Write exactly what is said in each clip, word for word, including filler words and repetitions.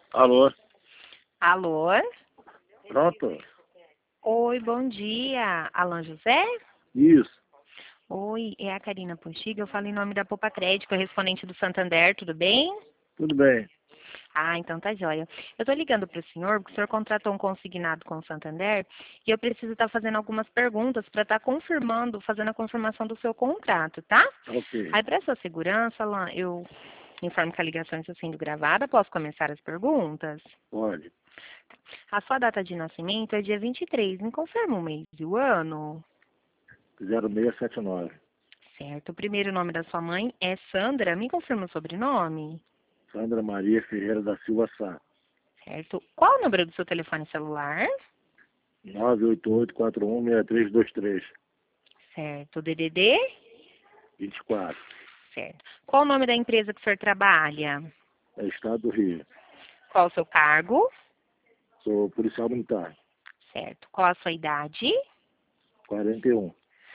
Alô? Alô? Pronto? Oi, bom dia. Alan José? Isso. Oi, é a Karina Postiga. Eu falo em nome da Poupa Crédito, correspondente do Santander, tudo bem? Tudo bem. Ah, então tá joia. Eu tô ligando para o senhor, porque o senhor contratou um consignado com o Santander e eu preciso estar fazendo algumas perguntas para estar confirmando, fazendo a confirmação do seu contrato, tá? Ok. Aí, para sua segurança, Alan, eu informo que a ligação está sendo gravada. Posso começar as perguntas? Pode. A sua data de nascimento é dia vinte e três. Me confirma o mês e o ano? zero seis sete nove. Certo. O primeiro nome da sua mãe é Sandra. Me confirma o sobrenome? Sandra Maria Ferreira da Silva Sá. Certo. Qual o número do seu telefone celular? nove oito oito quatro um seis três dois três. Certo. D D D? vinte e quatro. Certo. Qual o nome da empresa que o senhor trabalha? É Estado do Rio. Qual o seu cargo? Sou policial militar. Certo. Qual a sua idade? quarenta e um.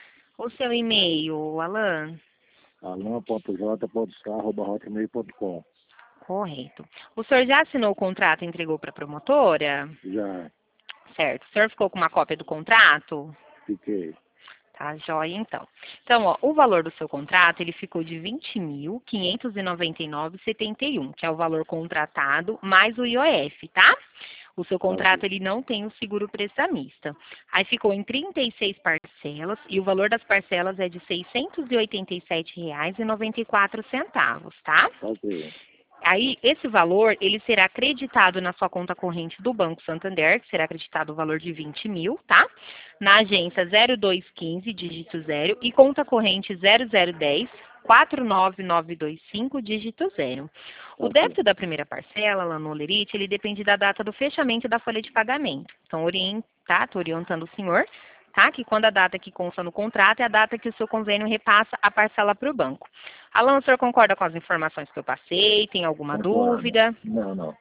O seu e-mail, Alan? alan ponto j ponto sá arroba hotmail ponto com. Correto. O senhor já assinou o contrato e entregou para a promotora? Já Certo. O senhor ficou com uma cópia do contrato? fiquei. Tá, joia, então. Então, ó, o valor do seu contrato, ele ficou de vinte mil quinhentos e noventa e nove vírgula setenta e um, que é o valor contratado, mais o I O F, tá? O seu Tá contrato, ok. ele não tem o seguro prestamista. Aí ficou em trinta e seis parcelas, e o valor das parcelas é de seiscentos e oitenta e sete reais e noventa e quatro centavos, tá? Tá ok. Aí, esse valor, ele será acreditado na sua conta corrente do Banco Santander, que será acreditado o valor de vinte mil, tá? Na agência zero dois quinze, dígito zero, e conta corrente zero zero dez, quatro nove nove dois cinco, dígito zero. Tá O ok. débito da primeira parcela, lá no Olerite, ele depende da data do fechamento da folha de pagamento. Então, orienta, tá? Estou orientando o senhor, tá? Que quando a data que consta no contrato é a data que o seu convênio repassa a parcela para o banco. Alan, o senhor concorda com as informações que eu passei? Tem alguma Concordo. dúvida? Não, não.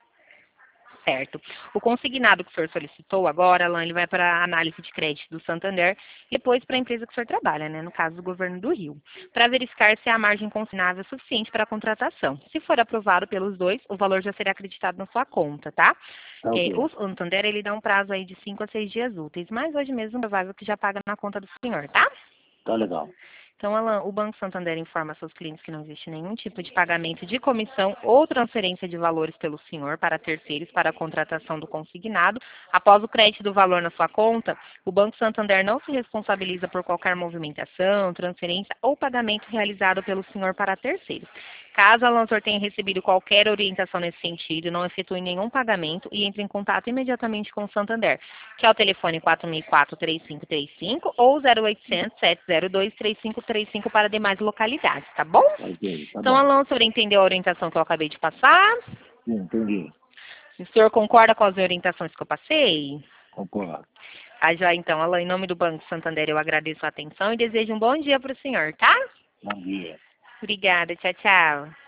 Certo. O consignado que o senhor solicitou agora, Alan, ele vai para a análise de crédito do Santander e depois para a empresa que o senhor trabalha, né? No caso do governo do Rio, para verificar se a margem consignável é suficiente para a contratação. Se for aprovado pelos dois, o valor já será acreditado na sua conta, tá? Tá É, ok. o Santander, ele dá um prazo aí de cinco a seis dias úteis, mas hoje mesmo é provável que já paga na conta do senhor, tá? Tá legal. Então, Alan, o Banco Santander informa seus clientes que não existe nenhum tipo de pagamento de comissão ou transferência de valores pelo senhor para terceiros para a contratação do consignado. Após o crédito do valor na sua conta, o Banco Santander não se responsabiliza por qualquer movimentação, transferência ou pagamento realizado pelo senhor para terceiros. Caso Alan, o senhor tenha recebido qualquer orientação nesse sentido, não efetue nenhum pagamento e entre em contato imediatamente com o Santander, que é o telefone quatro seis quatro, três cinco três cinco ou zero oitocentos, sete zero dois, três cinco três cinco para demais localidades, tá bom? Tá ok. Tá Então, bom. Alan, o senhor entendeu a orientação que eu acabei de passar? Sim, entendi. O senhor concorda com as orientações que eu passei? Concordo. Ah, já então, Alan, em nome do Banco Santander, eu agradeço a atenção e desejo um bom dia para o senhor, tá? Bom dia. Obrigada, tchau, tchau.